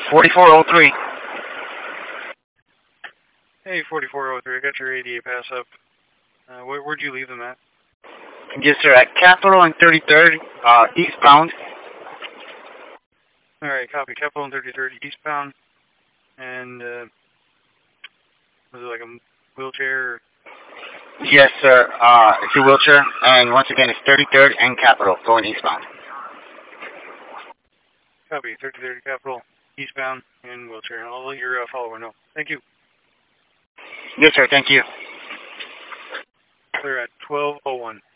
4403. Hey, 4403, I got your ADA pass up. Where'd you leave them at? Yes, sir, at Capitol and 33rd, eastbound. Alright, copy. Capitol and 33rd eastbound. And, was it like a wheelchair? Or? Yes, sir, it's a wheelchair. And once again, it's 33rd and Capitol going eastbound. Copy. 33rd Capitol, eastbound, and wheelchair. I'll let your follower know. Thank you. Yes, sir, thank you. Clear at 12:01.